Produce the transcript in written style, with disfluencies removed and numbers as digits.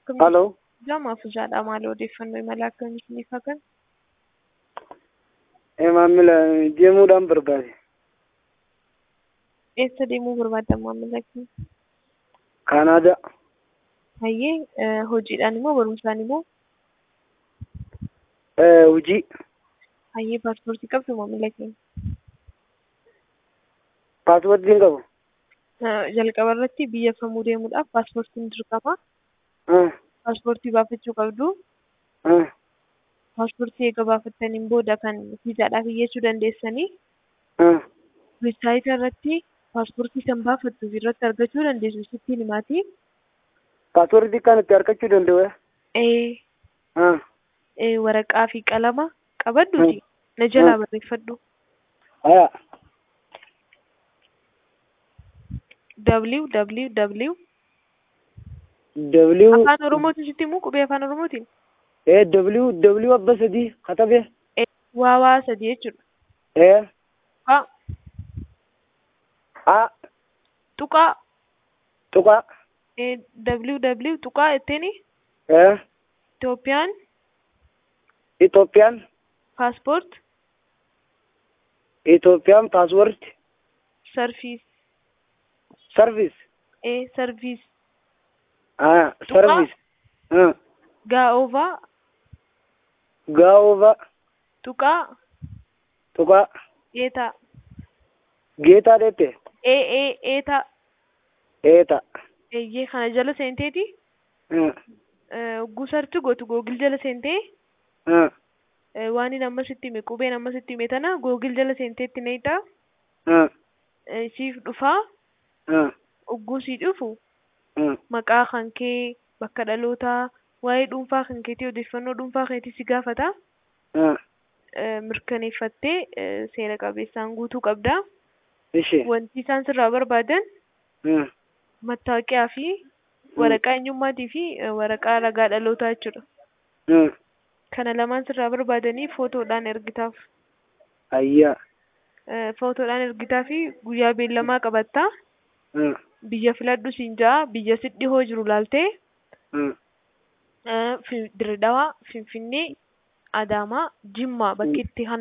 Hello. Jamaaf jaadha maal odeeffannoo imala akkamii isiniif hakan? Maamila deemuudhaan barbaade. Eessa deemuu barbaadda maamila keenya? Kanaadaa. Hayyee hojiidhaan immoo barumsaan immoo? Hojii. Hayyee paaspoortii qabdu maamila keenya? Paaspoortii hin qabu. Jalqaba irratti biyya kamuu deemuudhaaf paaspoortiin dirqama. Paaspoortii baafachuu qabdu. Paaspoortii eega baafattaniin booda kan viizaadhaaf iyyachuu dandeessanii. Weebsaayitii irratti paaspoortii san baafattuuf irratti argachuu dandeessu sittiin himaati. Paaspoortii kan itti argachuu danda'u. Waraqaa fi qalama qabadduuti na jalaa barreeffadhu. www afaan oromootiin sitti himuu qubee afaan oromootiin? www abba sadii katabe. Waa sadii jechuudha. Tuqaa. www tuqaa ittiin Itoophiyaan paaspoort sarviis gaa'oovaa tuqaa geetaa dheette eeyyee kana jala seenteeti gusartu gootu googil jala seentee waan inni amma sitti hime qubeen amma sitti hime tana googil jala seenteetti neeyita siif dhufaa ogguu sii dhufu maqaa kan kee bakka dhalootaa waa'ee dhuunfaa kan keetii odeeffannoo dhuunfaa keetii si gaafata mirkaneeffattee seera qabeessaan guutuu qabda. Wanti isaan sirraa barbaadan mattaawoqiyaa fi waraqaa eenyummaatii fi waraqaa ragaa dhalootaa jechuudha. Kana lamaan sirraa barbaadanii footoodhaan ergitaaf. Footoodhaan ergitaa fi guyyaa beellamaa qabatta. Biyya filadhu siin ja'a biyya sitti dhihoo jiru laaltee Dirredawaa, Finfinnee, Adaamaa, Jimmaa bakki itti